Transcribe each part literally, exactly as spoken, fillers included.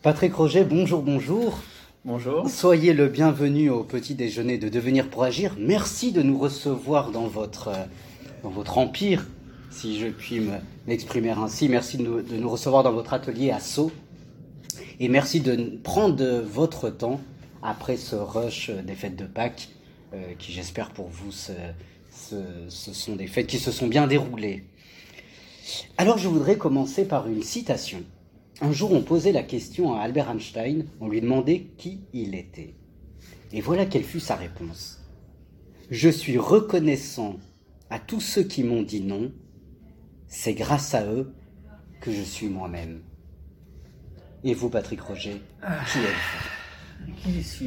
Patrick Roget, bonjour, bonjour. Bonjour. Soyez le bienvenu au petit déjeuner de Devenir pour Agir. Merci de nous recevoir dans votre, dans votre empire, si je puis me, m'exprimer ainsi. Merci de nous, de nous recevoir dans votre atelier à Sceaux. Et merci de prendre votre temps après ce rush des fêtes de Pâques, euh, qui j'espère pour vous, ce, ce, ce sont des fêtes qui se sont bien déroulées. Alors je voudrais commencer par une citation. Un jour, on posait la question à Albert Einstein, on lui demandait qui il était. Et voilà quelle fut sa réponse. « Je suis reconnaissant à tous ceux qui m'ont dit non, c'est grâce à eux que je suis moi-même. » Et vous, Patrick Roget, ah, qui êtes-vous ? Qui suis-je ?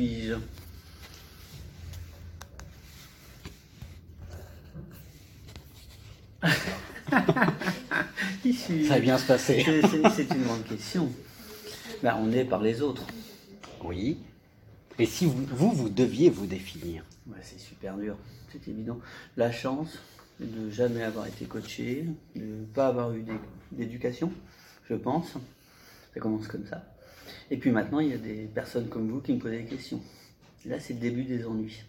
Qui suis-je ? Ça va bien se passer. C'est, c'est, c'est une grande question. Ben, on est par les autres. Oui. Et si vous, vous, vous deviez vous définir ? Ouais, c'est super dur, c'est évident. La chance de ne jamais avoir été coaché, de ne pas avoir eu d'éducation, je pense. Ça commence comme ça. Et puis maintenant, il y a des personnes comme vous qui me posent des questions. Là, c'est le début des ennuis.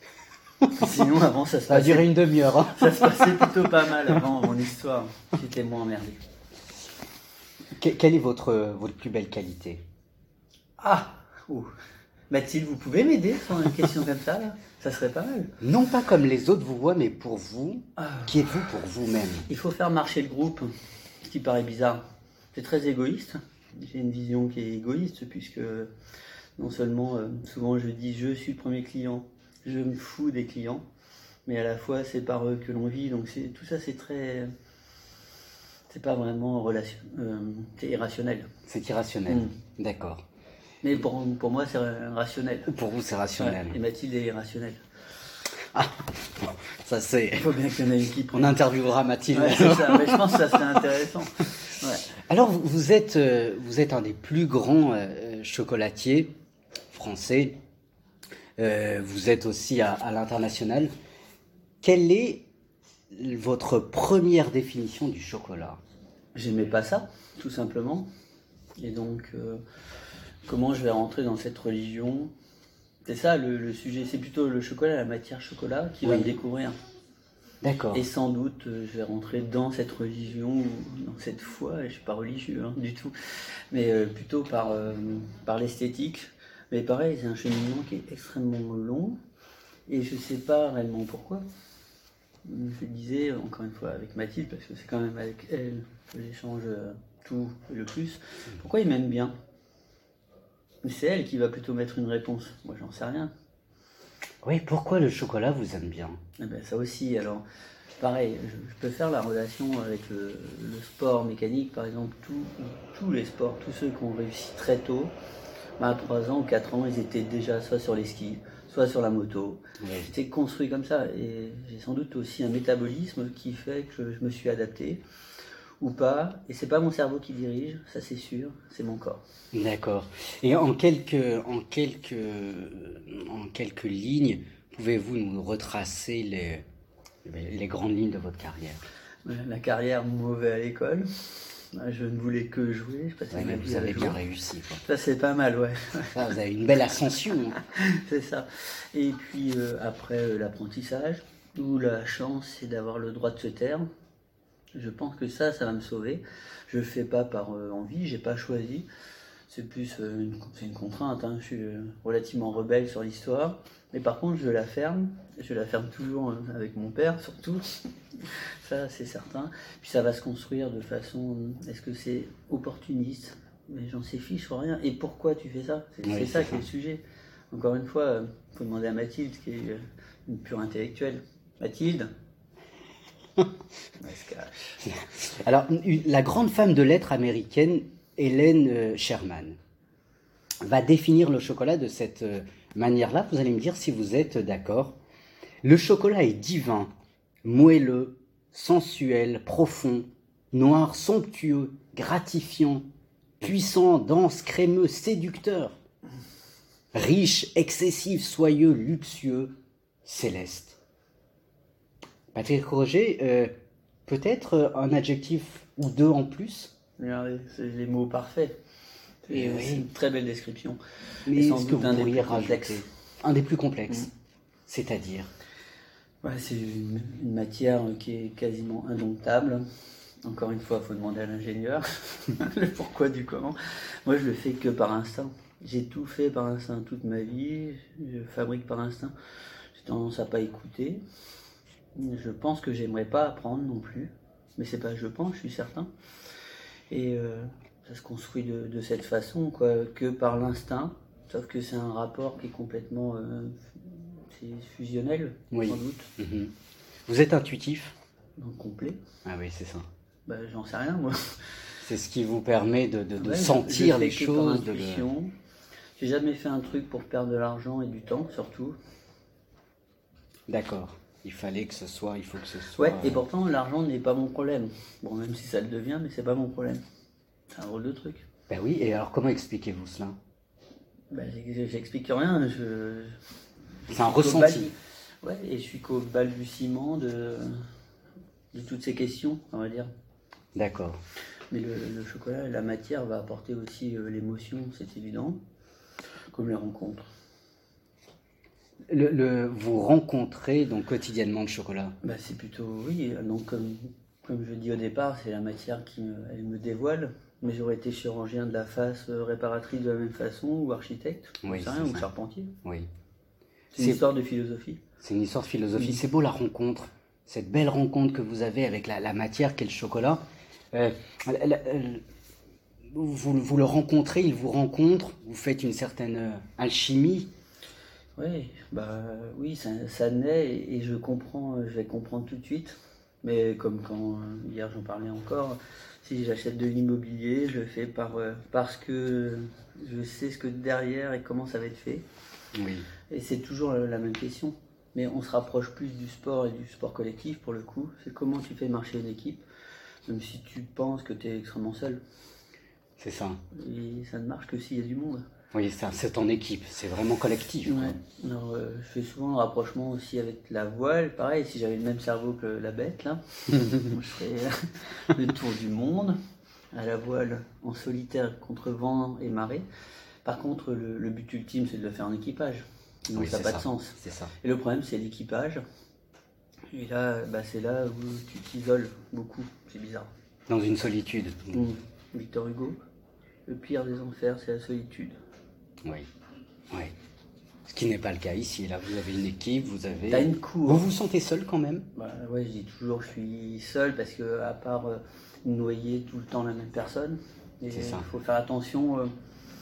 Sinon, avant, ça se Ça a passait... duré une demi-heure. Hein. Ça se passait plutôt pas mal avant mon histoire. J'étais moins emmerdé. Quelle est votre, votre plus belle qualité ? Ah oh. Mathilde, vous pouvez m'aider sur une question comme ça là ? Ça serait pas mal. Non pas comme les autres vous voient, mais pour vous, ah. Qui êtes-vous pour vous-même ? Il faut faire marcher le groupe, ce qui paraît bizarre. C'est très égoïste. J'ai une vision qui est égoïste, puisque non seulement, euh, souvent je dis je suis le premier client, je me fous des clients, mais à la fois c'est par eux que l'on vit, donc c'est, tout ça c'est très... C'est pas vraiment relation, euh, c'est irrationnel. C'est irrationnel, mmh. D'accord. Mais pour, pour moi c'est rationnel. Pour vous c'est rationnel. Ouais, et Mathilde est irrationnelle. Ah, bon, ça c'est... Il faut bien qu'il y en ait une qui prenne. On interviewera Mathilde. Ouais, c'est ça, mais je pense que ça serait intéressant. Ouais. Alors vous êtes, euh, vous êtes un des plus grands euh, chocolatiers français. Euh, vous êtes aussi à, à l'international. Quelle est votre première définition du chocolat ? J'aimais pas ça, tout simplement. Et donc, euh, comment je vais rentrer dans cette religion ? C'est ça le, le sujet, c'est plutôt le chocolat, la matière chocolat qui oui. va me découvrir. D'accord. Et sans doute, euh, je vais rentrer dans cette religion, dans cette foi, et je suis pas religieux hein, du tout, mais euh, plutôt par, euh, par l'esthétique. Mais pareil, c'est un cheminement qui est extrêmement long, et je sais pas réellement pourquoi. Je disais, encore une fois, avec Mathilde, parce que c'est quand même avec elle que j'échange tout le plus, pourquoi ils m'aiment bien ? C'est elle qui va plutôt mettre une réponse. Moi, j'en sais rien. Oui, pourquoi le chocolat vous aime bien ? Eh ben, ça aussi, alors, pareil, je, je peux faire la relation avec le, le sport mécanique, par exemple, tout, tous les sports, tous ceux qui ont réussi très tôt, ben, à trois ans ou quatre ans, ils étaient déjà soit sur les skis, soit sur la moto. Oui. J'étais construit comme ça, et j'ai sans doute aussi un métabolisme qui fait que je me suis adapté, ou pas, et c'est pas mon cerveau qui dirige, ça c'est sûr, c'est mon corps. D'accord. Et en quelques, en quelques, en quelques lignes, pouvez-vous nous retracer les, les grandes lignes de votre carrière ? La carrière mauvais à l'école, je ne voulais que jouer. Je passais ouais, mais vous avez bien réussi. Quoi. Ça c'est pas mal, ouais. Ça, vous avez une belle ascension. C'est ça. Et puis euh, après euh, l'apprentissage, où la chance c'est d'avoir le droit de se taire. Je pense que ça, ça va me sauver. Je le fais pas par euh, envie, j'ai pas choisi. C'est plus euh, une, c'est une contrainte. Hein. Je suis euh, relativement rebelle sur l'histoire, mais par contre, je la ferme. Je la ferme toujours euh, avec mon père, surtout. Ça, c'est certain. Puis ça va se construire de façon. Est-ce que c'est opportuniste ? Mais j'en sais fiche ou rien. Et pourquoi tu fais ça ? C'est, oui, c'est ça, ça qui est le sujet. Encore une fois, il euh, faut demander à Mathilde, qui est euh, une pure intellectuelle. Mathilde ? Alors, la grande femme de lettres américaine, Hélène Sherman, va définir le chocolat de cette manière-là. Vous allez me dire si vous êtes d'accord. Le chocolat est divin, moelleux, sensuel, profond, noir, somptueux, gratifiant, puissant, dense, crémeux, séducteur, riche, excessif, soyeux, luxueux, céleste. Patrick Roget, euh, peut-être un adjectif ou deux en plus ? Regardez, c'est les mots parfaits. Et oui. C'est une très belle description. Mais Et sans est-ce que doute vous un des pourriez plus complexes. rajouter un des plus complexes, Mm. c'est-à-dire? Ouais, c'est une, une matière qui est quasiment indomptable. Encore une fois, il faut demander à l'ingénieur le pourquoi du comment. Moi, je le fais que par instinct. J'ai tout fait par instinct toute ma vie. Je fabrique par instinct. J'ai tendance à pas écouter. Je pense que j'aimerais pas apprendre non plus. Mais c'est pas je pense, je suis certain. Et euh, ça se construit de, de cette façon, quoi, que par l'instinct. Sauf que c'est un rapport qui est complètement euh, c'est fusionnel, Oui. sans doute. Mhm. Vous êtes intuitif? Donc complet. Ah oui, c'est ça. Bah, j'en sais rien, moi. C'est ce qui vous permet de, de, de Ouais, je- sentir je fais les que par choses. De le... intuition. J'ai jamais fait un truc pour perdre de l'argent et du temps, surtout. D'accord. Il fallait que ce soit, il faut que ce soit. Ouais, et pourtant, l'argent n'est pas mon problème. Bon, même si ça le devient, mais c'est pas mon problème. C'est un drôle de truc. Ben oui, et alors comment expliquez-vous cela? Bah, j'ai- j'explique rien. Je... C'est un je suis qu'au ressenti. bal- Ouais, et je suis qu'au balbutiement de... de toutes ces questions, on va dire. D'accord. Mais le, le chocolat, la matière va apporter aussi euh, l'émotion, c'est évident, comme les rencontres. Le, le- vous rencontrez donc quotidiennement le chocolat? Bah, c'est plutôt, oui, donc comme, comme je dis au départ, c'est la matière qui me, elle me dévoile, mais j'aurais été chirurgien de la face, euh, réparatrice de la même façon, ou architecte, Oui, j'en sais rien, c'est ou ça. charpentier. Oui. C'est une histoire de philosophie. C'est une histoire de philosophie. Oui. C'est beau la rencontre, cette belle rencontre que vous avez avec la, la matière qu'est le chocolat. Euh, la- la- euh, vous, vous le rencontrez, il vous rencontre, vous faites une certaine euh, alchimie. Oui, bah oui, ça, ça naît et, et je comprends, euh, je vais comprendre tout de suite. Mais comme quand euh, hier j'en parlais encore, si j'achète de l'immobilier, je le fais par, euh, parce que je sais ce que derrière et comment ça va être fait. Oui. Et c'est toujours la, la même question. Mais on se rapproche plus du sport et du sport collectif pour le coup. C'est comment tu fais marcher une équipe, même si tu penses que tu es extrêmement seul. C'est ça. Et ça ne marche que s'il y a du monde. Oui, ça, c'est en équipe, c'est vraiment collectif. quoi. Ouais. Alors, euh, je fais souvent le rapprochement aussi avec la voile. Pareil, si j'avais le même cerveau que la bête, là, moi, je ferais le tour du monde à la voile en solitaire contre vent et marée. Par contre, le, le but ultime, c'est de le faire en équipage. Sinon, Oui, ça c'est n'a pas ça. de sens. C'est ça. Et le problème, c'est l'équipage. Et là, bah, c'est là où tu t'isoles beaucoup. C'est bizarre. Dans une solitude. Mmh. Victor Hugo, le pire des enfers, c'est la solitude. Oui. Oui. Ce qui n'est pas le cas ici. Là, vous avez une équipe, vous avez. T'as une cour. Vous vous sentez seul quand même? Bah, ouais, je dis toujours je suis seul parce que à part euh, noyer tout le temps la même personne, et C'est ça. il faut faire attention. euh,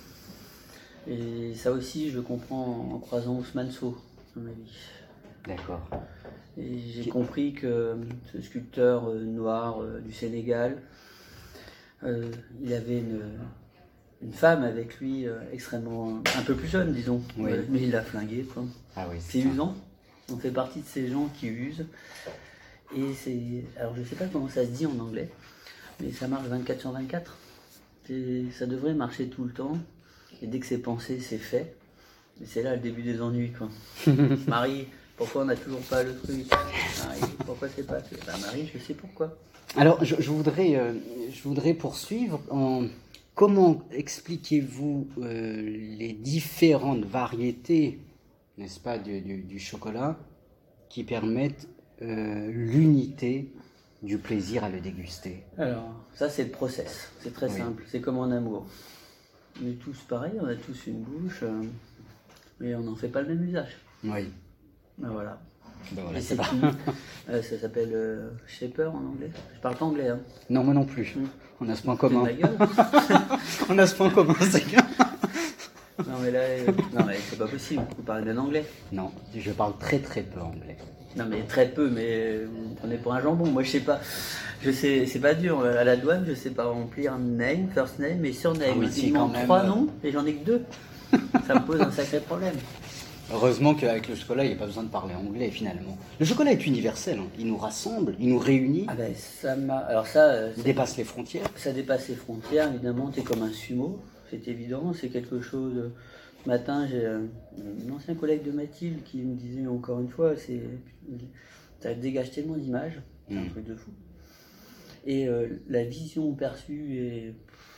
et ça aussi, je le comprends en, en croisant Ousmane Sow dans ma vie. D'accord. Et j'ai Qui- compris que euh, ce sculpteur euh, noir euh, du Sénégal, euh, il avait une, une femme avec lui euh, extrêmement un peu plus jeune, disons, Oui. Euh, mais il l'a flingué, quoi. Ah oui. C'est ça. usant. On fait partie de ces gens qui usent. Et c'est. Alors je sais pas comment ça se dit en anglais, mais ça marche vingt-quatre sur vingt-quatre. C'est- Ça devrait marcher tout le temps. Et dès que c'est pensé, c'est fait. Et c'est là le début des ennuis, quoi. Marie, pourquoi on n'a toujours pas le truc? Marie, pourquoi c'est pas fait? Bah, Marie, je sais pourquoi. Alors, je, je voudrais, euh, je voudrais poursuivre en comment expliquez-vous euh, les différentes variétés, n'est-ce pas, du, du- du chocolat qui permettent euh, l'unité du plaisir à le déguster? Alors, ça c'est le process. C'est très Oui. simple. C'est comme en amour. On est tous pareils, on a tous une bouche, euh, mais on n'en fait pas le même usage. Oui. Ben voilà. Ben voilà, Et c'est c'est pas- tout. Euh, ça s'appelle euh, Shaper en anglais. Je parle pas anglais, hein. Non, moi non plus. Mm. On a ce point C'est de commun. ma gueule. On a ce point commun, c'est que- Non mais là, euh, non mais c'est pas possible. Vous parlez d'un anglais. Non, je parle très très peu anglais. Non mais très peu, mais euh, vous me prenez pour un jambon. Moi je sais pas. Je sais, c'est pas dur. À la douane, je sais pas remplir name, first name et surname. Ah oui, si, Il quand manque même. trois noms et j'en ai que deux. Ça me pose un sacré problème. Heureusement qu'avec le chocolat, il n'y a pas besoin de parler anglais finalement. Le chocolat est universel, hein. Il nous rassemble, il nous réunit, Ah ben ça m'a. Alors ça, euh, il dépasse les frontières. ça dépasse les frontières. Évidemment, t'es comme un sumo. C'est évident. C'est quelque chose. Ce matin, j'ai euh, un ancien collègue de Mathilde qui me disait encore une fois, c'est ça dégage tellement d'images, c'est un Mm. truc de fou. Et euh, la vision perçue est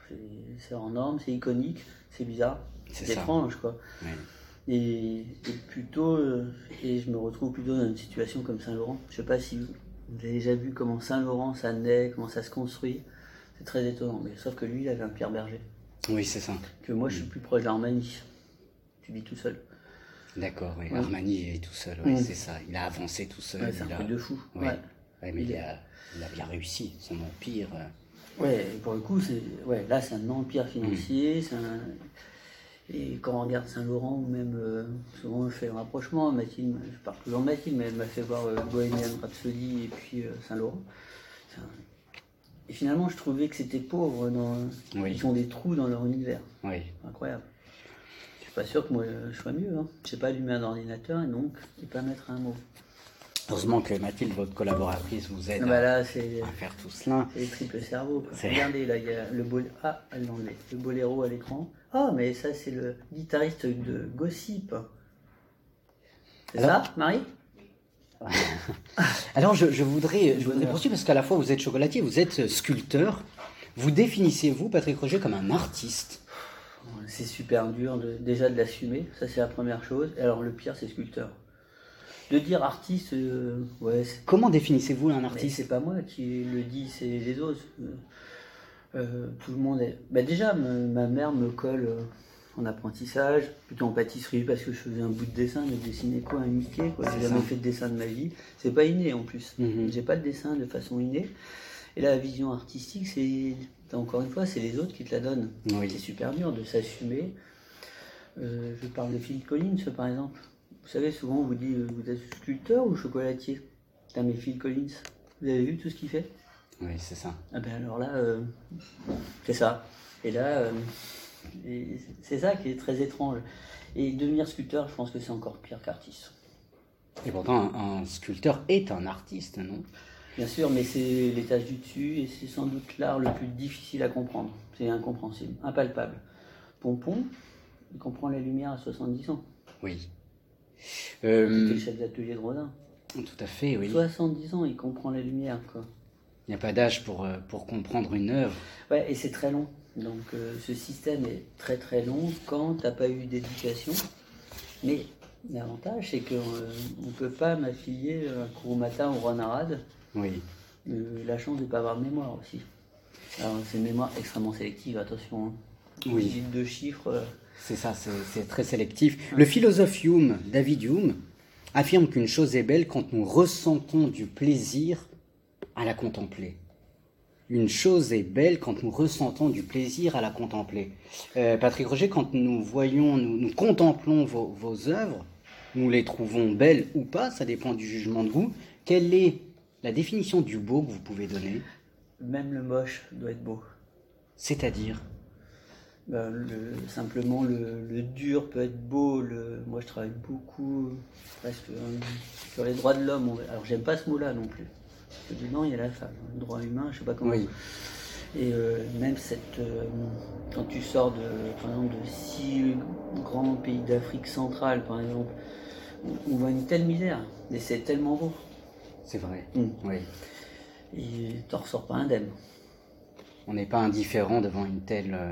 c'est hors norme, c'est iconique, c'est bizarre, c'est étrange quoi. Oui. Et, et plutôt, euh, et je me retrouve plutôt dans une situation comme Saint-Laurent. Je sais pas si vous, vous avez déjà vu comment Saint-Laurent ça naît, comment ça se construit. C'est très étonnant, mais sauf que lui il avait un Pierre Berger. Oui, c'est ça. Que moi je suis plus proche d'Armani. Tu vis tout seul. D'accord, oui. Ouais. Armani est tout seul, oui, Mm. c'est ça. Il a avancé tout seul. Ouais, c'est un il a... truc de fou. Oui. Ouais. Ouais, mais Il il, est- a, il a bien réussi, son empire. euh. Ouais, et pour le coup, c'est ouais, là c'est un empire financier, c'est un... Et quand on regarde Saint-Laurent, ou même, euh, souvent je fais le rapprochement, Mathilde, je parle toujours de Mathilde, mais elle m'a fait voir euh, Bohemian Rhapsody et puis euh, Saint-Laurent. C'est un- Et finalement, je trouvais que c'était pauvre, dans... Oui. ils ont des trous dans leur univers. Oui. Incroyable. Je suis pas sûr que moi je sois mieux, hein. Je sais pas allumer un ordinateur et donc je peux pas mettre un mot. Heureusement que Mathilde, votre collaboratrice, vous aide Ah bah à, là, c'est à faire tout cela. c'est les triples cerveaux. quoi. C'est- Regardez, là, il y a le bol... Ah, elle l'a enlevé. Le boléro à l'écran. Ah, mais ça, c'est le guitariste de Gossip. C'est Alors- ça, Marie? Alors, je, je voudrais, je voudrais Bonheur. poursuivre parce qu'à la fois vous êtes chocolatier, vous êtes sculpteur. Vous définissez-vous, Patrick Roger, comme un artiste? C'est super dur de, déjà de l'assumer. Ça, c'est la première chose. Et alors, le pire, c'est sculpteur. De dire artiste, euh, ouais, c'est Comment définissez-vous un mais artiste? c'est pas moi qui le dis, c'est les autres. Euh, euh, tout le monde est. Bah déjà, me- ma mère me colle euh, en apprentissage, plutôt en pâtisserie parce que je faisais un bout de dessin, mais je dessinais quoi, un Mickey, quoi. J'ai C'est jamais ça. fait de dessin de ma vie. C'est pas inné en plus. Mhm. J'ai pas de dessin de façon innée. Et là, la vision artistique, c'est encore une fois, c'est les autres qui te la donnent. Oui. C'est super dur de s'assumer. Euh, je parle de Phil Collins, par exemple. Vous savez, souvent on vous dit, euh, vous êtes sculpteur ou chocolatier? Putain, mais Phil Collins, vous avez vu tout ce qu'il fait? Oui, c'est ça. Ah ben alors là, euh, c'est ça. Et là, euh, et c'est ça qui est très étrange. Et devenir sculpteur, je pense que c'est encore pire qu'artiste. Et pourtant, un, un sculpteur est un artiste, non? Bien sûr, mais c'est l'étage du dessus et c'est sans doute l'art le plus difficile à comprendre. C'est incompréhensible, impalpable. Pompon, il comprend la lumière à soixante-dix ans. Oui. C'était Euh, le chef d'atelier de Rodin. tout à fait, oui. soixante-dix ans, il comprend la lumière, quoi. Il n'y a pas d'âge pour, euh, pour comprendre une œuvre. Ouais, et c'est très long. Donc euh, ce système est très très long quand t'as pas eu d'éducation. Mais l'avantage, c'est qu'on ne peut pas m'affilier à cours matin au Roi Narad. Oui. Euh, la chance de ne pas avoir de mémoire aussi. Alors c'est une mémoire extrêmement sélective, attention. Hein. Oui. Digite deux chiffres. euh, C'est ça, c'est c'est très sélectif. Le philosophe Hume, David Hume, affirme qu'une chose est belle quand nous ressentons du plaisir à la contempler. Une chose est belle quand nous ressentons du plaisir à la contempler. Euh, Patrick Roger, quand nous voyons, nous, nous contemplons vos, vos œuvres, nous les trouvons belles ou pas, ça dépend du jugement de goût. Quelle est la définition du beau que vous pouvez donner? Même le moche doit être beau. C'est-à-dire? Ben, le, simplement le, le dur peut être beau. Le, moi je travaille beaucoup presque euh, sur les droits de l'homme. On- Alors j'aime pas ce mot-là non plus. Parce que dedans il y a la femme, le droit humain, je sais pas comment. Oui. Et euh, même cette, euh, quand tu sors de, par exemple, de six grands pays d'Afrique centrale, par exemple, on, on voit une telle misère, mais c'est tellement beau. C'est vrai. Mm. Oui. Et t'en ressors pas indemne. On n'est pas indifférent devant une telle... euh,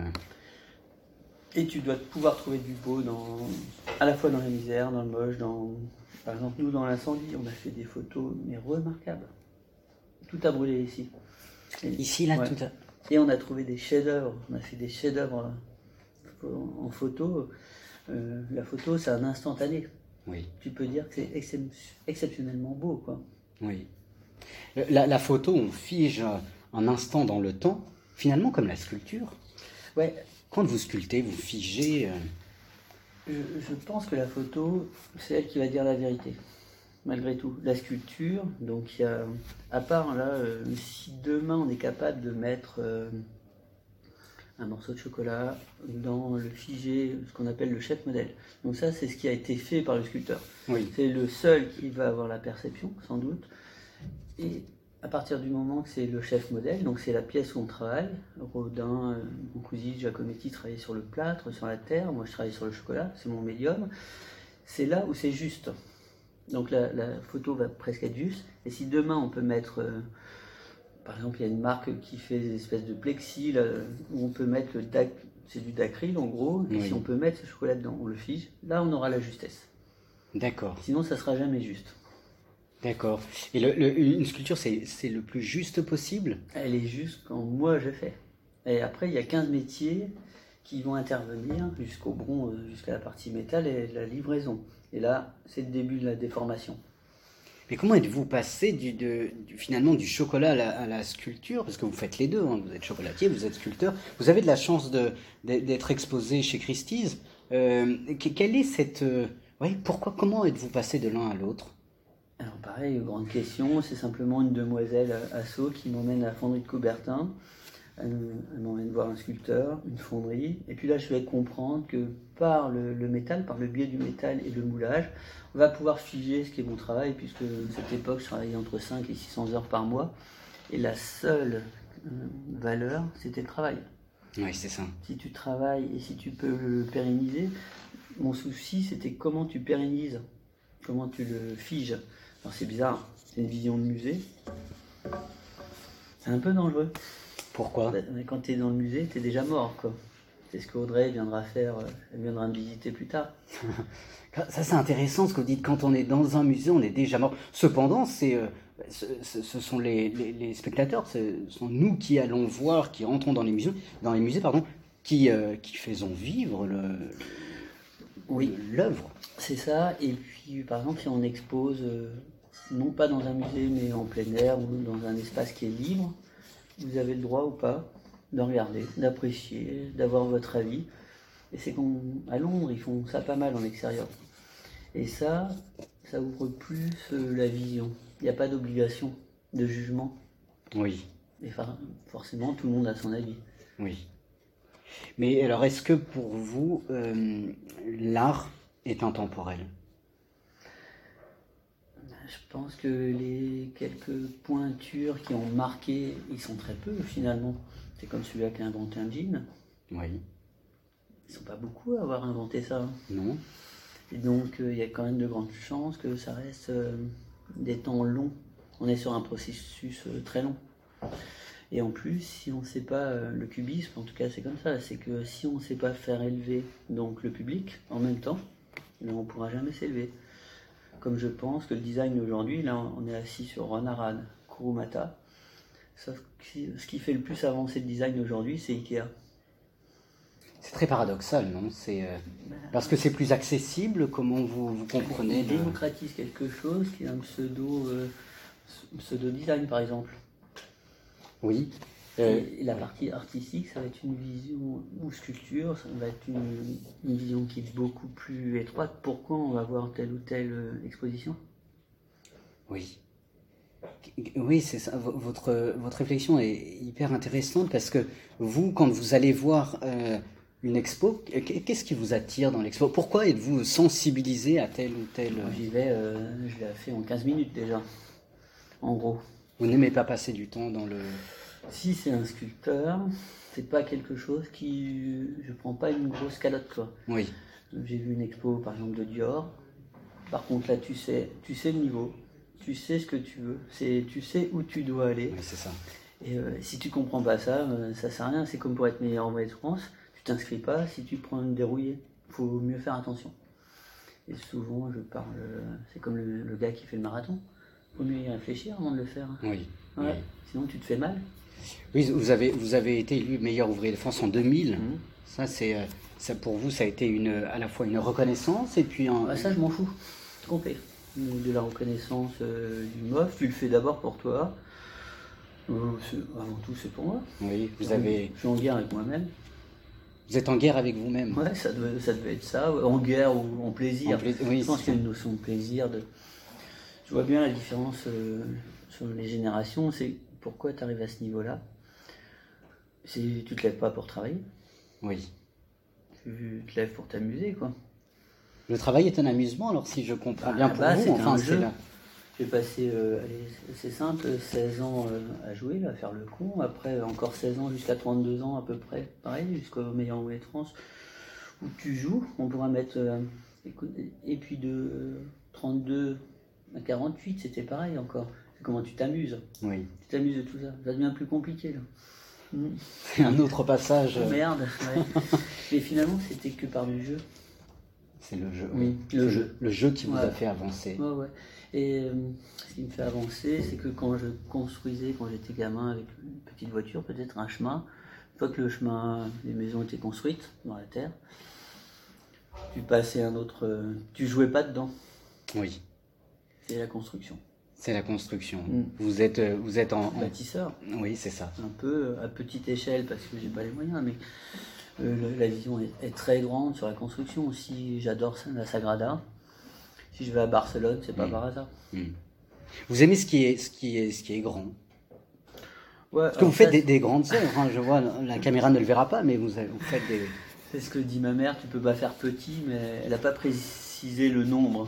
Et tu dois pouvoir trouver du beau dans, à la fois dans la misère, dans le moche, dans, par exemple, nous dans l'incendie, on a fait des photos mais remarquables. Tout a brûlé ici. Et- Ici, là, ouais. tout à... Et on a trouvé des chefs-d'œuvre. On a fait des chefs-d'œuvre en photo. Euh, la photo, c'est un instantané. Oui, Tu peux dire que c'est excep- exceptionnellement beau, quoi. oui. La, la photo, on fige un instant dans le temps, finalement comme la sculpture. Ouais, Quand vous sculptez, vous figez... euh, je, je pense que la photo, c'est elle qui va dire la vérité. Malgré tout. La sculpture, donc il y a, à part là, euh, si demain on est capable de mettre euh, un morceau de chocolat dans le figé, ce qu'on appelle le chef modèle. Donc ça, c'est ce qui a été fait par le sculpteur. Oui, C'est le seul qui va avoir la perception, sans doute. Et à partir du moment que c'est le chef modèle, donc c'est la pièce où on travaille, Rodin, euh, mon cousin Giacometti travaillait sur le plâtre, sur la terre, moi je travaille sur le chocolat, c'est mon médium. C'est là où c'est juste. Donc la, la photo va presque être juste. Et si demain on peut mettre euh, par exemple, il y a une marque qui fait des espèces de plexi là, où on peut mettre le dac, c'est du dacryl en gros, et Oui. si on peut mettre ce chocolat dedans, on le fige, là on aura la justesse. D'accord, Sinon, ça sera jamais juste. d'accord. Et le, le- une sculpture, c'est, c'est le plus juste possible? Elle est juste quand moi je fais. Et après, il y a quinze métiers qui vont intervenir jusqu'au bron, euh, jusqu'à la partie métal et la livraison. Et là, c'est le début de la déformation. Mais comment êtes-vous passé du, de- du- finalement du chocolat à la, à la sculpture? Parce que vous faites les deux, hein. Vous êtes chocolatier, vous êtes sculpteur. Vous avez de la chance de, de- d'être exposé chez Christie's. Euh, que- quelle est cette... euh, ouais, pourquoi, comment êtes-vous passé de l'un à l'autre? Alors pareil, grande question, c'est simplement une demoiselle à à Sceaux qui m'emmène à la fonderie de Coubertin. Elle, me- elle m'emmène voir un sculpteur, une fonderie. Et puis là, je vais comprendre que par le, le métal, par le biais du métal et le moulage, on va pouvoir figer ce qui est mon travail, puisque à cette époque, je travaillais entre cinq et six cents heures par mois. Et la seule euh, valeur, c'était le travail. Oui, c'est ça. Si tu travailles et si tu peux le pérenniser, mon souci, c'était comment tu pérennises, comment tu le figes. Alors c'est bizarre, c'est une vision de musée. C'est un peu dangereux. Pourquoi? Mais quand tu es dans le musée, tu es déjà mort, quoi. C'est ce qu'Audrey viendra faire, euh, elle viendra me visiter plus tard. Ça, c'est intéressant ce que vous dites. Quand on est dans un musée, on est déjà mort. Cependant, c'est, euh, ce, ce- ce sont les, les- les spectateurs, ce sont nous qui allons voir, qui entrons dans les musées, dans les musées, pardon, qui, euh, qui faisons vivre le, Oui, le- l'œuvre. c'est ça. Et puis, par exemple, si on expose, euh, non pas dans un musée, mais en plein air ou dans un espace qui est libre, vous avez le droit ou pas de regarder, d'apprécier, d'avoir votre avis. Et c'est qu'à Londres, ils font ça pas mal en extérieur. Et ça, ça ouvre plus euh, la vision. Il n'y a pas d'obligation de jugement. Oui, Et enfin, forcément, tout le monde a son avis. oui. Mais alors, est-ce que pour vous, euh, l'art est intemporel? Je pense que les quelques pointures qui ont marqué, ils sont très peu finalement. C'est comme celui-là qui a inventé un jean. Oui. Ils ne sont pas beaucoup à avoir inventé ça, hein. Non? Et donc, euh, il y a quand même de grandes chances que ça reste euh, des temps longs. On est sur un processus euh, très long. Et en plus, si on ne sait pas, euh, le cubisme, en tout cas c'est comme ça, c'est que si on ne sait pas faire élever donc, le public en même temps, eh bien, on ne pourra jamais s'élever. Comme je pense que le design aujourd'hui, là on est assis sur Ron Arad, Kurumata, sauf que ce qui fait le plus avancer le design aujourd'hui, c'est Ikea. C'est très paradoxal, non? C'est, euh, parce que c'est plus accessible, comment vous, vous comprenez Il le- démocratise quelque chose qui est un pseudo, euh, pseudo design par exemple. Oui. Euh, Et la partie artistique, ça va être une vision, ou sculpture, ça va être une, une vision qui est beaucoup plus étroite. Pourquoi on va voir telle ou telle euh, exposition? Oui. Oui, c'est ça. V- Votre, votre réflexion est hyper intéressante parce que vous, quand vous allez voir euh, une expo, qu'est-ce qui vous attire dans l'expo? Pourquoi êtes-vous sensibilisé à tel ou tel... Moi, j'y vais, euh, je l'ai fait en quinze minutes déjà, en gros. Vous n'aimez pas passer du temps dans le... Si c'est un sculpteur, c'est pas quelque chose qui. Je prends pas une grosse calotte, quoi. Oui, J'ai vu une expo par exemple de Dior. Par contre, là, tu sais, tu sais le niveau, tu sais ce que tu veux, c'est, tu sais où tu dois aller. oui, c'est ça. Et euh, si tu comprends pas ça, euh, ça sert à rien. C'est comme pour être meilleur en de France, tu t'inscris pas si tu prends une dérouillée. Faut mieux faire attention. Et souvent, je parle. euh, C'est comme le, le gars qui fait le marathon. Faut mieux y réfléchir avant de le faire. Oui. Ouais. Oui. Sinon, tu te fais mal. Oui, vous avez, vous avez été élu meilleur ouvrier de France en deux mille. Mhm. Ça, c'est, euh, ça, pour vous, ça a été une, à la fois une reconnaissance et puis un... Ah, ça, je m'en fous. Complet. De la reconnaissance euh, du M O F, tu le fais d'abord pour toi. Euh, c'est- avant tout, c'est pour moi. Oui, vous avez, Je suis en guerre avec moi-même. vous êtes en guerre avec vous-même. Ouais, ça devait, ça devait être ça. Ouais. En guerre ou en plaisir. En pla- oui, Je pense c'est qu'il y a une notion de plaisir. De... Je vois bien la différence euh, sur les générations. C'est pourquoi tu arrives à ce niveau-là. C'est tu te lèves pas pour travailler. Oui. Tu te lèves pour t'amuser, quoi. Le travail est un amusement, alors si je comprends Bah, bien à pour la base, vous, c'était enfin, un c'est jeu. là. J'ai passé, euh, allez, c'est simple, seize ans euh, à jouer, là, à faire le con. Après, encore seize ans jusqu'à trente-deux ans à peu près. Pareil, jusqu'au meilleur ouvrier de France. Où tu joues, on pourra mettre. euh, écoute, et puis de trente-deux à quarante-huit, c'était pareil encore. comment tu t'amuses. Oui. Tu t'amuses de tout ça. Ça devient plus compliqué, là. Mm. C'est un autre passage. Oh, merde, ouais. Mais finalement, c'était que par du jeu. C'est le jeu, oui. oui. Le jeu, le jeu qui vous ouais. a fait avancer. Ouais, ouais. Et euh, ce qui me fait avancer, c'est que quand je construisais, quand j'étais gamin avec une petite voiture, peut-être un chemin, une fois que le chemin, les maisons étaient construites dans la terre, tu passais un autre... Euh, tu jouais pas dedans. Oui. C'est la construction. C'est la construction. Mm. Vous êtes, vous êtes en... bâtisseur. Oui, c'est ça. Un peu à petite échelle parce que j'ai pas les moyens, mais euh, la vision est, est très grande sur la construction. Si j'adore la Sagrada, si je vais à Barcelone, c'est pas mmh. par hasard. Mmh. Vous aimez ce qui est, ce qui est, ce qui est grand. Ouais, parce que vous faites des, des grandes œuvres. Hein, je vois, la caméra ne le verra pas, mais vous, vous faites des. C'est ce que dit ma mère. Tu peux pas faire petit, mais elle n'a pas précisé le nombre.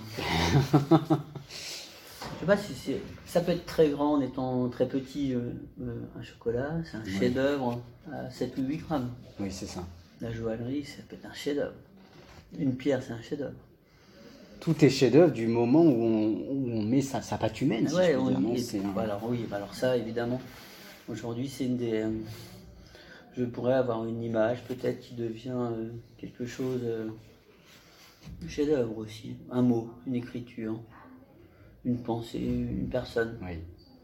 Je sais pas si c'est. Ça peut être très grand en étant très petit. Euh, euh, un chocolat, c'est un oui. chef-d'œuvre à sept ou huit grammes. Oui, c'est ça. La joaillerie, ça peut être un chef-d'œuvre. Une pierre, c'est un chef-d'œuvre. Tout est chef-d'œuvre du moment où on, où on met sa, sa patte humaine. Ouais, si on dire, y est. un... Alors oui, alors ça évidemment. Aujourd'hui, c'est une des. Euh, je pourrais avoir une image peut-être qui devient euh, quelque chose. Euh, chef-d'œuvre aussi. Un mot, une écriture, une pensée, une personne. Oui.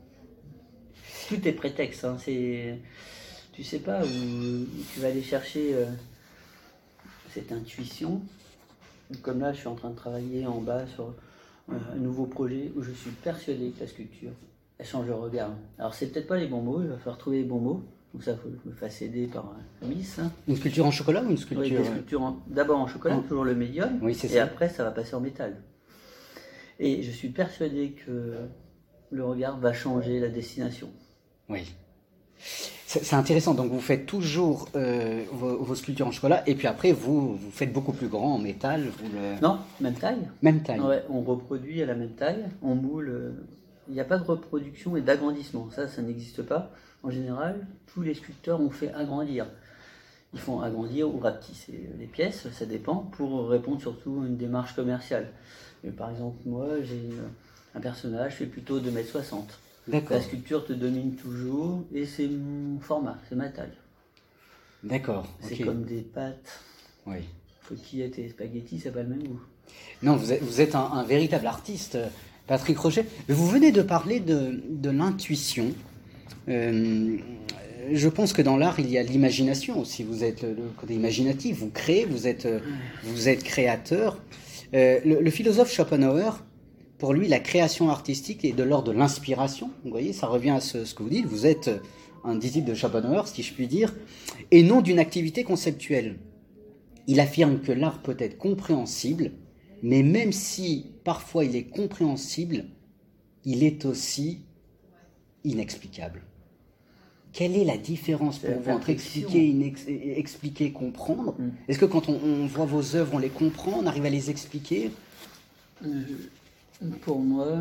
Tout est prétexte. Hein, c'est. Tu sais pas où, où tu vas aller chercher euh, cette intuition. Comme là, je suis en train de travailler en bas sur euh, un nouveau projet où je suis persuadé que la sculpture, elle change le regard. Alors, c'est peut-être pas les bons mots, il va falloir trouver les bons mots. Donc ça, il faut que je me fasse aider par un miss. Hein. Une sculpture en chocolat ou une sculpture Oui, des sculptures en... d'abord en chocolat, oh. toujours le médium, oui, c'est et ça. après, ça va passer en métal. Et je suis persuadé que le regard va changer la destination. Oui. C'est intéressant, donc vous faites toujours euh, vos, vos sculptures en chocolat, et puis après vous, vous faites beaucoup plus grand en métal. Vous le... Non, même taille. Même taille. Ouais, on reproduit à la même taille, on moule. Il n'y a pas de reproduction et d'agrandissement, ça, ça n'existe pas. En général, tous les sculpteurs ont fait agrandir. Ils font agrandir ou rapetisser les pièces, ça dépend, pour répondre surtout à une démarche commerciale. Mais par exemple, moi, j'ai un personnage, je fais plutôt deux mètres soixante. La sculpture te domine toujours et c'est mon format, c'est ma taille. D'accord. C'est okay. comme des pâtes. Oui. Coquillettes et spaghettis, ça n'a pas le même goût. Non, vous êtes, vous êtes un, un véritable artiste, Patrick Rocher. Vous venez de parler de, de l'intuition. Euh, je pense que dans l'art, il y a l'imagination aussi. Vous êtes le côté imaginatif, vous créez, vous êtes, vous êtes créateur. Euh, le, le philosophe Schopenhauer, pour lui, la création artistique est de l'ordre de l'inspiration. Vous voyez, ça revient à ce, ce que vous dites. Vous êtes un disciple de Schopenhauer, si je puis dire, et non d'une activité conceptuelle. Il affirme que l'art peut être compréhensible, mais même si parfois il est compréhensible, il est aussi inexplicable. Quelle est la différence pour vous entre expliquer, inex- expliquer, comprendre ? mm. Est-ce que quand on, on voit vos œuvres, on les comprend, on arrive à les expliquer ? euh... Pour moi,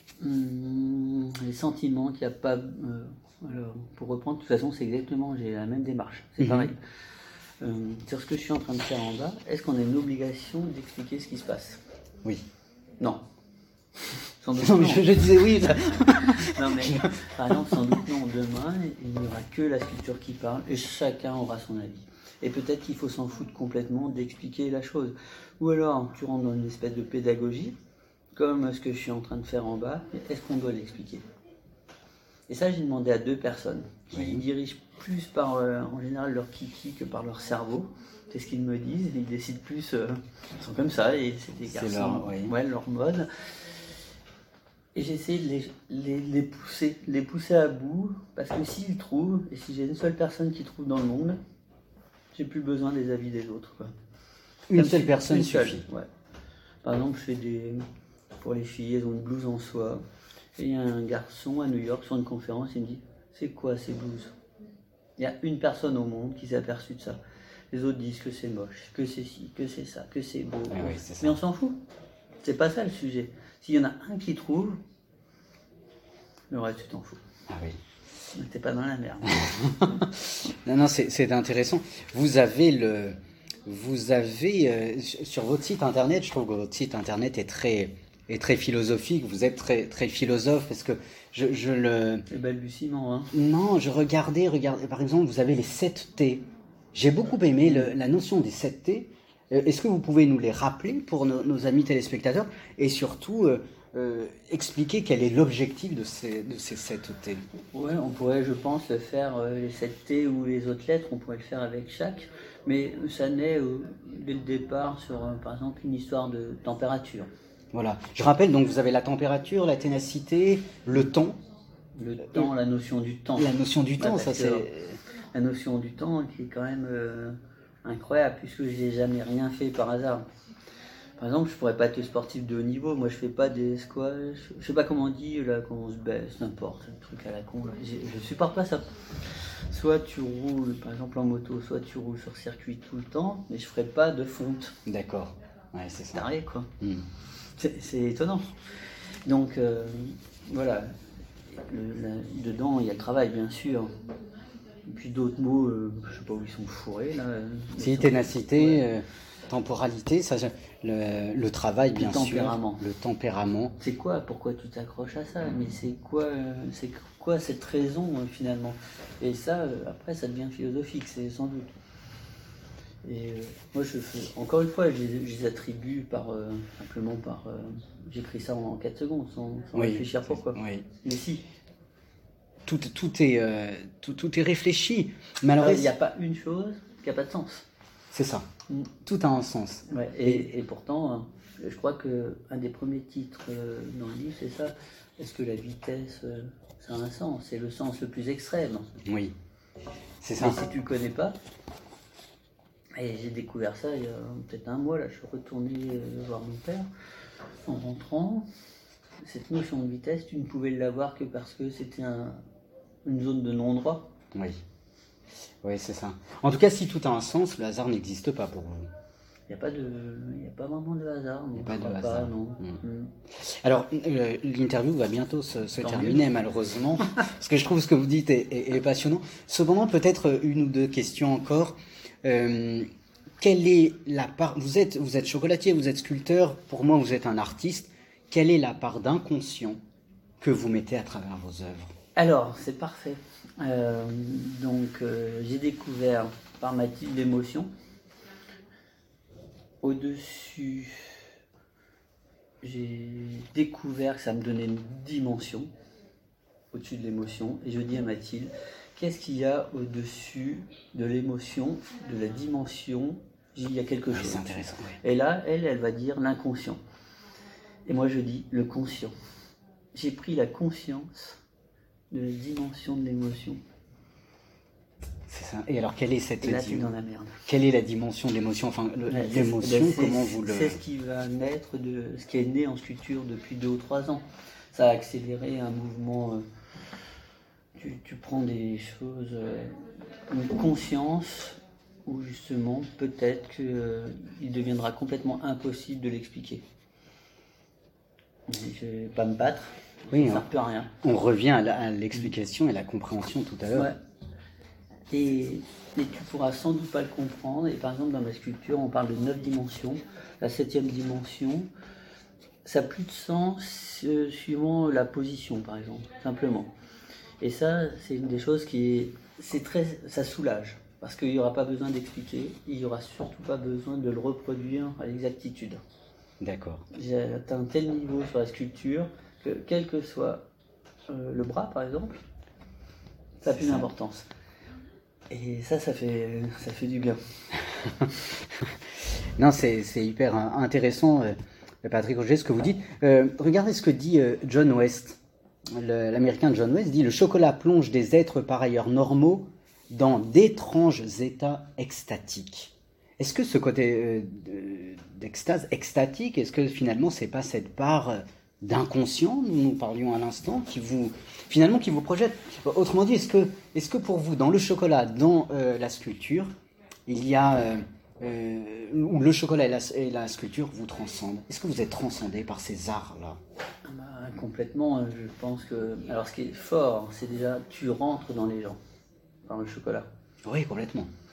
hum, les sentiments qu'il n'y a pas... Euh, alors, pour reprendre, de toute façon, c'est exactement, j'ai la même démarche, c'est mm-hmm. pareil. Euh, sur ce que je suis en train de faire en bas, est-ce qu'on a une obligation d'expliquer ce qui se passe ? Oui. Non. Sans doute non, non. Je, je disais oui. non, mais par exemple, sans doute non, demain, il n'y aura que la sculpture qui parle et chacun aura son avis. Et peut-être qu'il faut s'en foutre complètement d'expliquer la chose. Ou alors, tu rentres dans une espèce de pédagogie, comme ce que je suis en train de faire en bas, est-ce qu'on doit l'expliquer ? Et ça, j'ai demandé à deux personnes qui oui. dirigent plus par, euh, en général, leur kiki que par leur cerveau. C'est ce qu'ils me disent. Ils décident plus, euh, ils sont comme ça, et c'est des garçons, leur, oui. ouais, leur mode. Et j'ai essayé de les, les, les pousser, les pousser à bout, parce que s'ils trouvent, et si j'ai une seule personne qui trouve dans le monde, j'ai plus besoin des avis des autres. Quoi. Une Comme seule si, personne une suffit. Seule, ouais. Par exemple, je fais des... Pour les filles, elles ont une blouse en soie. Et il y a un garçon à New York sur une conférence, il me dit « C'est quoi ces blouses ?» Il y a une personne au monde qui s'est aperçue de ça. Les autres disent que c'est moche, que c'est ci, que c'est ça, que c'est beau. Ah oui, c'est ça. Mais on s'en fout. C'est pas ça le sujet. S'il y en a un qui trouve, le reste tu t'en fous. Ah oui. T'es pas dans la merde. non, non, c'est, c'est intéressant. Vous avez le... Vous avez, euh, sur votre site internet, je trouve que votre site internet est très, est très philosophique, vous êtes très, très philosophe, parce que je, je le... C'est balbutiement, hein. Non, je regardais, regardais, par exemple, vous avez les sept T. J'ai beaucoup aimé le, la notion des sept T. Euh, Est-ce que vous pouvez nous les rappeler pour nos, nos amis téléspectateurs et surtout euh, euh, expliquer quel est l'objectif de ces, de ces sept T? Ouais, on pourrait, je pense, faire euh, les sept T ou les autres lettres, on pourrait le faire avec chaque, mais ça naît euh, dès le départ sur, euh, par exemple, une histoire de température. Voilà. Je rappelle, donc, vous avez la température, la ténacité, le temps. Le temps, la notion du temps. La notion du temps, Ouais, ça c'est... La notion du temps qui est quand même euh, incroyable, puisque je n'ai jamais rien fait par hasard. Par exemple, je pourrais pas être sportif de haut niveau, moi je fais pas des squash, je sais pas comment on dit, là, quand on se baisse, n'importe, un truc à la con, là. Je supporte pas ça. Soit tu roules, par exemple en moto, soit tu roules sur circuit tout le temps, mais je ferai pas de fonte. D'accord, ouais, c'est ça. Taré, quoi. Mm. C'est étonnant. Donc, euh, voilà, le, la, dedans, il y a le travail, bien sûr. Et puis d'autres mots, euh, je sais pas où ils sont fourrés, là. Si, ténacité, ouais. euh, temporalité, ça, le, le travail, bien le tempérament. sûr. Le tempérament. C'est quoi? Pourquoi tu t'accroches à ça? Mais c'est quoi, euh, c'est quoi cette raison, euh, finalement? Et ça, euh, après, ça devient philosophique, c'est sans doute. Et euh, moi, je fais, encore une fois, je les, je les attribue par, euh, simplement par... Euh, j'ai pris ça en quatre secondes, sans, sans oui. réfléchir pourquoi. Oui. Mais si. Tout, tout, est, euh, tout, tout est réfléchi. Mais alors, il n'y a pas une chose qui n'a pas de sens. C'est ça. Mm. Tout a un sens. Ouais, et, et pourtant, je crois qu'un des premiers titres euh, dans le livre, c'est ça. Est-ce que la vitesse, euh, ça a un sens? C'est le sens le plus extrême. Oui. C'est ça. Mais si tu ne le connais pas, et j'ai découvert ça il y a peut-être un mois, là, je suis retourné euh, voir mon père. En rentrant, cette notion de vitesse, tu ne pouvais l'avoir que parce que c'était un, une zone de non-droit. Oui. Oui, c'est ça. En tout cas, si tout a un sens, le hasard n'existe pas pour vous. Il n'y a pas de, il n'y a pas vraiment de hasard. Il n'y a pas de pas, hasard. Non. Mmh. Mmh. Alors, euh, l'interview va bientôt se, se terminer, mieux. malheureusement, parce que je trouve ce que vous dites est, est, est passionnant. Cependant, peut-être une ou deux questions encore. Euh, quelle est la part... Vous êtes, vous êtes chocolatier, vous êtes sculpteur. Pour moi, vous êtes un artiste. Quelle est la part d'inconscient que vous mettez à travers vos œuvres? Alors, c'est parfait. Euh, donc, euh, j'ai découvert par ma l'émotion. Au-dessus, j'ai découvert que ça me donnait une dimension au-dessus de l'émotion. Et je dis à Mathilde, qu'est-ce qu'il y a au-dessus de l'émotion, de la dimension? Il y a quelque chose. C'est intéressant. Oui. Et là, elle, elle va dire l'inconscient. Et moi, je dis le conscient. J'ai pris la conscience de la dimension de l'émotion. C'est ça. Et alors, quelle est cette Et là, tu es dans la merde. Quelle est la dimension de l'émotion? Enfin, le, ouais, l'émotion, ben comment vous le... C'est ce qui va naître de ce qui est né en sculpture depuis deux ou trois ans. Ça a accéléré un mouvement. Euh, tu, tu prends des choses, euh, une conscience où justement, peut-être qu'il euh, deviendra complètement impossible de l'expliquer. Je vais pas me battre. Oui, ça on, ne peut rien. On revient à, la, à l'explication et la compréhension tout à l'heure. Ouais. Et, et tu pourras sans doute pas le comprendre. Et par exemple, dans ma sculpture, on parle de neuf dimensions. La septième dimension, ça n'a plus de sens euh, suivant la position, par exemple, simplement. Et ça, c'est une des choses qui est, c'est très, ça soulage, parce qu'il n'y aura pas besoin d'expliquer. Il n'y aura surtout pas besoin de le reproduire à l'exactitude. D'accord. J'ai atteint un tel niveau sur la sculpture que, quel que soit euh, le bras, par exemple, ça n'a plus d'importance. Et ça, ça fait, ça fait du bien. Non, c'est, c'est hyper intéressant, euh, Patrick Roger, ce que vous dites. Euh, regardez ce que dit euh, John West. Le, l'américain John West dit « Le chocolat plonge des êtres par ailleurs normaux dans d'étranges états extatiques. » Est-ce que ce côté euh, d'extase, extatique, est-ce que finalement, c'est pas cette part d'inconscient, nous nous parlions à l'instant, qui vous, finalement, qui vous projette? Autrement dit, est-ce que, est-ce que pour vous, dans le chocolat, dans euh, la sculpture, il y a... Euh, euh, où le chocolat et la, et la sculpture vous transcendent? Est-ce que vous êtes transcendé par ces arts-là? Bah, complètement, je pense que... Alors, ce qui est fort, c'est déjà, tu rentres dans les gens, dans le chocolat. Oui, complètement.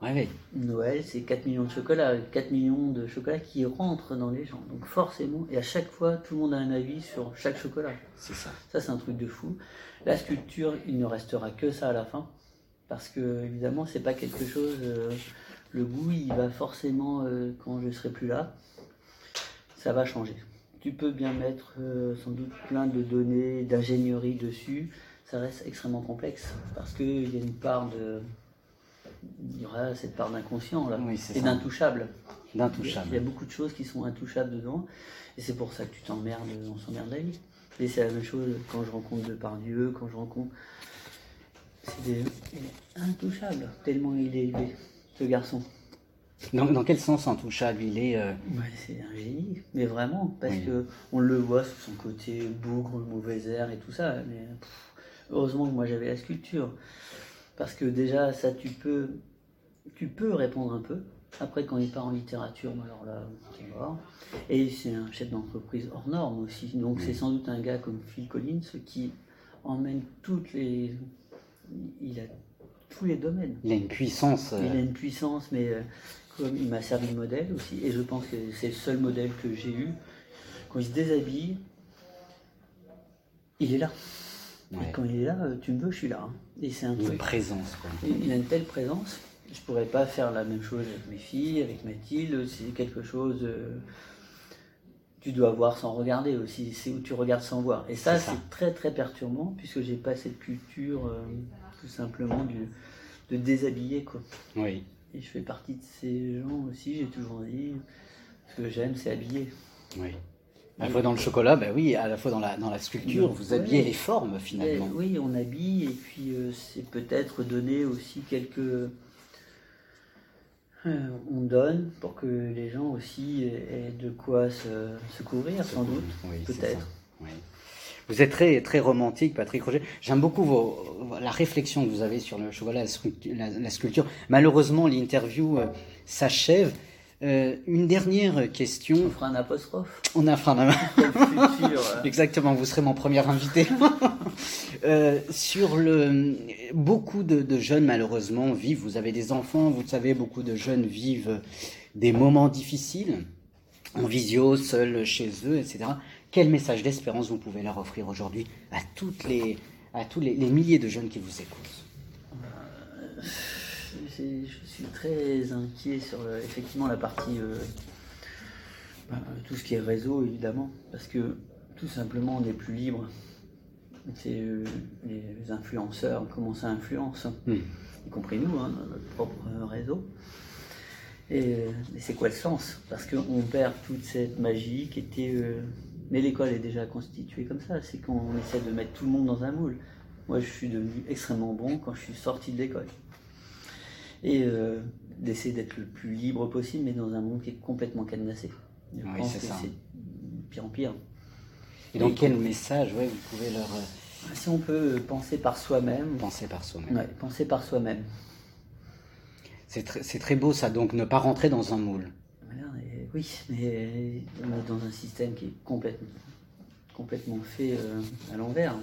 Ouais, ouais. Noël, c'est quatre millions de chocolats, quatre millions de chocolats qui rentrent dans les gens. Donc forcément, et à chaque fois, tout le monde a un avis sur chaque chocolat. C'est ça. Ça, c'est un truc de fou. La sculpture, il ne restera que ça à la fin. Parce que, évidemment, c'est pas quelque chose... Euh, le goût, il va forcément, euh, quand je serai plus là, ça va changer. Tu peux bien mettre euh, sans doute plein de données, d'ingénierie dessus. Ça reste extrêmement complexe. Parce qu'il y a une part de... Il y aura cette part d'inconscient là, oui, c'est et ça. d'intouchable. D'intouchable. Il y a beaucoup de choses qui sont intouchables dedans, et c'est pour ça que tu t'emmerdes, on s'emmerde la vie. Et c'est la même chose quand je rencontre Depardieu, quand je rencontre... C'est des... il est intouchable, tellement il est élevé, ce garçon. Dans, dans quel sens intouchable il est euh... ouais, c'est un génie, mais vraiment, parce oui. que on le voit sous son côté bougre, le mauvais air et tout ça, mais pff, heureusement que moi j'avais la sculpture. Parce que déjà, ça, tu peux, tu peux répondre un peu. Après, quand il part en littérature, alors là, c'est mort. Et c'est un chef d'entreprise hors norme aussi. Donc, c'est sans doute un gars comme Phil Collins qui emmène toutes les... Il a tous les domaines. Il a une puissance. Euh... Il a une puissance, mais euh, comme il m'a servi de modèle aussi. Et je pense que c'est le seul modèle que j'ai eu. Quand il se déshabille, il est là. Ouais. Et quand il est là, tu me veux, je suis là. Hein. Et c'est un une truc. présence. Quoi. Il a une telle présence. Je pourrais pas faire la même chose avec mes filles, avec Mathilde. C'est quelque chose. Euh, tu dois voir sans regarder aussi. C'est où tu regardes sans voir. Et ça, c'est, ça. c'est très très perturbant puisque j'ai pas cette culture euh, tout simplement du, de déshabiller quoi. Oui. Et je fais partie de ces gens aussi. J'ai toujours dit ce que j'aime, c'est habiller. Oui. À la fois dans le chocolat, ben oui, à la fois dans la, dans la sculpture, oui, vous habillez ouais. les formes finalement. Et, oui, on habille et puis euh, c'est peut-être donner aussi quelques... Euh, on donne pour que les gens aussi aient de quoi se, se couvrir, sans doute, oui, peut-être. Oui. Vous êtes très, très romantique, Patrick Roger. J'aime beaucoup vos, la réflexion que vous avez sur le chocolat, la, la sculpture. Malheureusement, l'interview euh, s'achève. Euh, une dernière question. On fera un apostrophe. On a fera un futur. Exactement, vous serez mon premier invité. euh, sur le, beaucoup de, de jeunes malheureusement vivent. Vous avez des enfants, vous savez, beaucoup de jeunes vivent des moments difficiles en visio, seuls chez eux, et cetera. Quel message d'espérance vous pouvez leur offrir aujourd'hui à toutes les, à tous les, les milliers de jeunes qui vous écoutent? euh... Je suis très inquiet sur euh, effectivement la partie euh, bah, tout ce qui est réseau évidemment parce que tout simplement on est plus libre. C'est euh, les influenceurs, comment ça influence, mmh. y compris nous, hein, notre propre réseau. Et, euh, et c'est quoi le sens? Parce qu'on perd toute cette magie qui était. Euh, mais l'école est déjà constituée comme ça. C'est quand on essaie de mettre tout le monde dans un moule. Moi, je suis devenu extrêmement bon quand je suis sorti de l'école. Et euh, d'essayer d'être le plus libre possible, mais dans un monde qui est complètement cadenassé. Je oui, pense c'est que ça. c'est pire en pire. Et donc, quel message ouais, vous pouvez leur... Si on peut penser par soi-même... Penser par soi-même. Ouais, penser par soi-même. C'est très, c'est très beau ça, donc ne pas rentrer dans un moule. Et, oui, mais on est dans un système qui est complètement, complètement fait euh, à l'envers.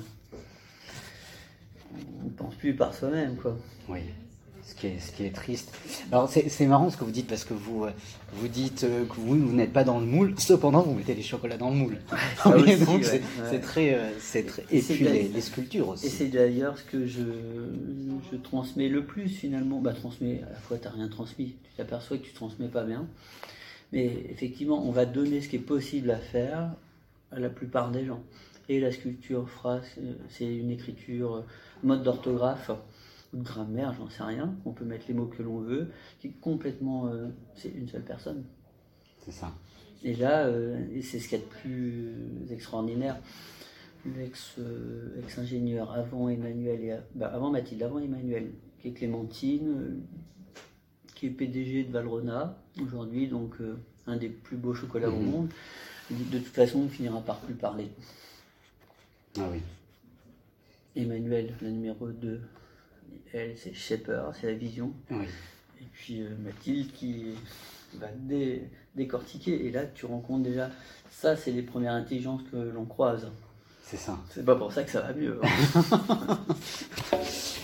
On ne pense plus par soi-même, quoi. Oui. Ce qui, est, ce qui est triste. Alors c'est, c'est marrant ce que vous dites parce que vous, vous dites que vous, vous n'êtes pas dans le moule, cependant vous mettez les chocolats dans le moule. Ça oui, aussi, donc ouais, c'est, ouais. c'est très, c'est très... Et, et puis les, les sculptures aussi. Et c'est d'ailleurs ce que je, je transmets le plus finalement. Bah transmets, à la fois tu n'as rien transmis, tu t'aperçois que tu transmets pas bien. Mais effectivement on va donner ce qui est possible à faire à la plupart des gens. Et la sculpture phrase, c'est une écriture, mode d'orthographe, ou de grammaire, j'en sais rien, on peut mettre les mots que l'on veut, qui est complètement... Euh, c'est une seule personne. C'est ça. Et là, euh, et c'est ce qu'il y a de plus extraordinaire. L'ex, euh, ex-ingénieur avant Emmanuel, et, bah, avant Mathilde, avant Emmanuel, qui est Clémentine, euh, qui est P D G de Valrhona, aujourd'hui, donc euh, un des plus beaux chocolats mmh. au monde. De toute façon, on finira par plus parler. Ah oui. Emmanuel, la numéro deux. Elle, c'est Shaper, c'est la vision. Oui. Et puis euh, Mathilde qui va dé- décortiquer. Et là, tu rencontres déjà... Ça, c'est les premières intelligences que l'on croise. C'est ça. C'est pas pour ça que ça va mieux. Hein.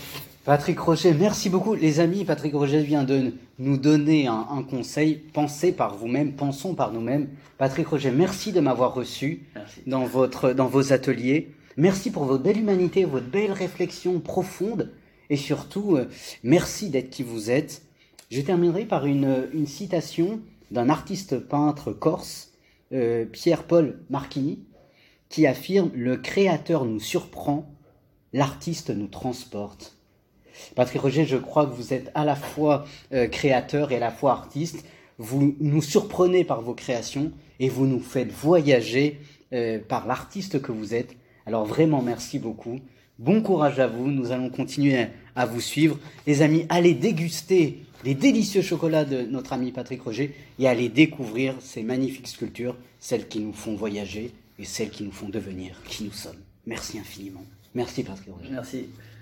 Patrick Roger, merci beaucoup. Les amis, Patrick Roger vient de nous donner un, un conseil. Pensez par vous-même, pensons par nous-mêmes. Patrick Roger, merci de m'avoir reçu dans, votre, dans vos ateliers. Merci pour votre belle humanité, votre belle réflexion profonde. Et surtout, euh, merci d'être qui vous êtes. Je terminerai par une, une citation d'un artiste peintre corse, euh, Pierre-Paul Marchini, qui affirme « Le créateur nous surprend, l'artiste nous transporte ». Patrick Roger, je crois que vous êtes à la fois euh, créateur et à la fois artiste. Vous nous surprenez par vos créations et vous nous faites voyager euh, par l'artiste que vous êtes. Alors vraiment, merci beaucoup. Bon courage à vous. Nous allons continuer à, à vous suivre. Les amis, allez déguster les délicieux chocolats de notre ami Patrick Roger et allez découvrir ces magnifiques sculptures, celles qui nous font voyager et celles qui nous font devenir qui nous sommes. Merci infiniment. Merci Patrick Roger. Merci.